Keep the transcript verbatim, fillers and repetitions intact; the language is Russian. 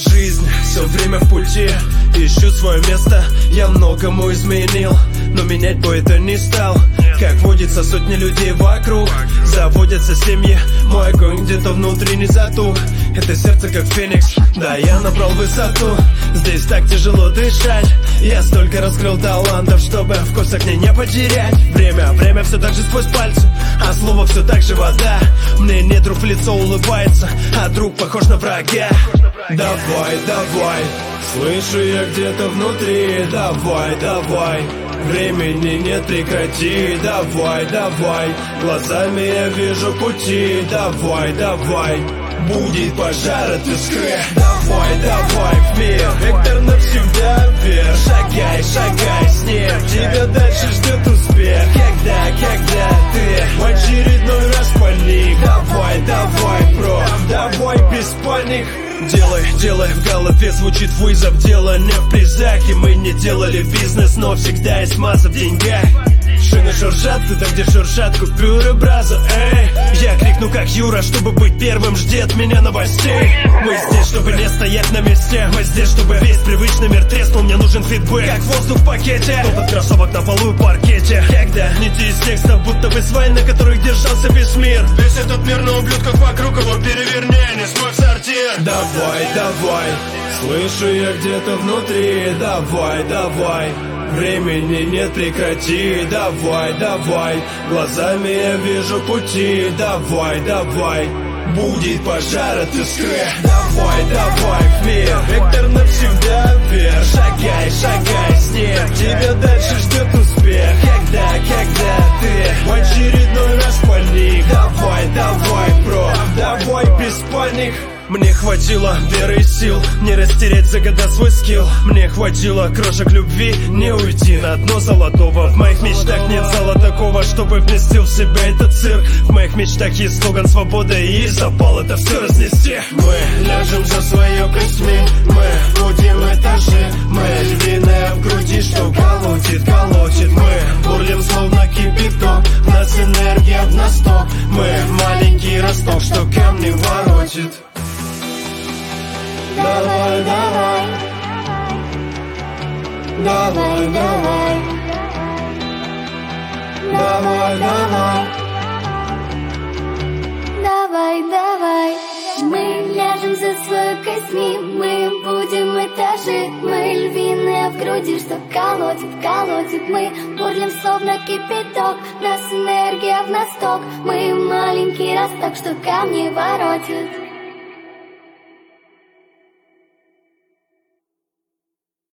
Жизнь все время в пути, ищу свое место. Я многому изменил, но менять бы это не стал. Как водится, сотни людей вокруг, заводятся семьи. Мой огонь где-то внутри не затух. Это сердце как феникс, да, я набрал высоту. Здесь так тяжело дышать. Я столько раскрыл талантов, чтобы вкус огня не потерять. Время, время все так же сквозь пальцы, а слово все так же вода. Мне не друг в лицо улыбается, а друг похож на врага. Давай, давай, слышу я где-то внутри. Давай, давай, времени нет, прекрати. Давай, давай, глазами я вижу пути. Давай, давай, будет пожар от искры. Давай, давай, в мир, вектор навсегда вверх. Шагай, шагай с ним, тебя дальше ждет успех. Когда, когда ты в очередной раз паник. Давай, давай, бро, давай без паник. Делай, делай, в голове звучит вызов. Дело не в призах, и мы не делали бизнес, но всегда есть масса в деньгах. Шины шуршат, ты там, где шуршат купюры, браза, эй. Я крикну как Юра, чтобы быть первым, жди от меня новостей. Мы здесь, чтобы не стоять на месте. Мы здесь, чтобы весь привычный мир треснул. Мне нужен фидбэк, как воздух в пакете. Топот кроссовок на полу и паркете. Когда нити из текстов, будто бы свай, на которых держался весь мир. Весь этот мир на ублюдках вокруг его переверни, не смог сортир. Давай, давай, слышу я где-то внутри. Давай, давай, времени нет, прекрати. Давай, давай, глазами я вижу пути. Давай, давай, будет пожар от искры. Давай, давай, в мир, вектор навсегда вверх. Шагай, шагай с ним, тебя дальше ждет успех. Когда, когда ты в очередной раз паник. Давай, давай, бро, давай без паник. Мне хватило веры и сил не растерять за года свой скилл. Мне хватило крошек любви не уйти на дно золотого. В моих мечтах нет зала такого, чтобы вместил в себя этот цирк. В моих мечтах есть слоган свобода и запал это все разнести. Мы ляжем за свое костьми, мы будем этажи. Мы львиная в груди, что колотит, колотит. Мы бурлим словно кипяток, в нас энергия в насток. Мы маленький росток, что камни воротит. Давай, давай, давай, давай, давай, давай, давай, давай. Мы ляжем за свою костьми, мы будем этажи. Мы львиная в груди, что колотит, колотит. Мы бурлим словно кипяток, нас энергия в насток. Мы маленький росток, что камни воротит.